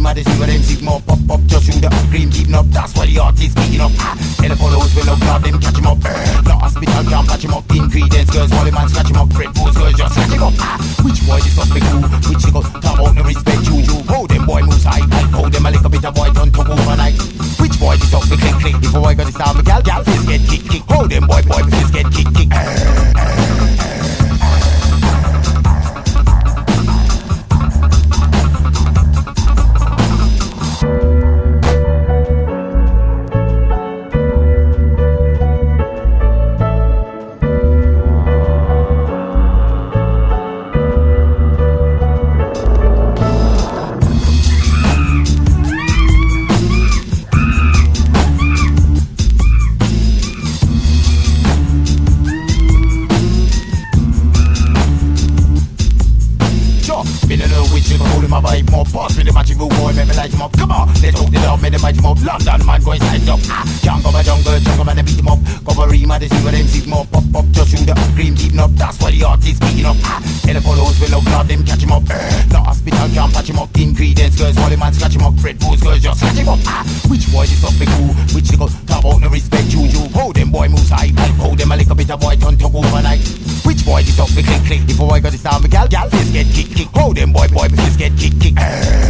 Rima, they see what them signal. Pop up, just shoot up, cream keeping up. That's why the artist kicking up. Tell the followers will up, now them catch him up. The hospital can't patch him up. Ingredients, girls, while the man scratch him up. Red Bulls, girls just scratch him up. Which boy this up big cool? Which nigga talk about no respect you? How them boy moves high, how them a little bit of boy done to overnight. Which boy this up big click? If a boy got this down, the gal face get kick. How them boy face get kick. London man go inside up. Can't go by jungle man and beat him up. Cover Rima, they see what them signal. Pop up, just shoot up, cream keeping up. That's why the artist speaking up. Tell the followers will up, now them catch him up. The hospital can't patch him up. Ingredients, girls, while the man scratch him up. Red Bulls, girls just scratch him up. Which boy this up big cool? Which nigga talk about no respect you? How them boy moves high, how them a little bit of boy turn to overnight. Which boy this up big click? If a boy got this down, the gal face get kick. How them boy face get kick.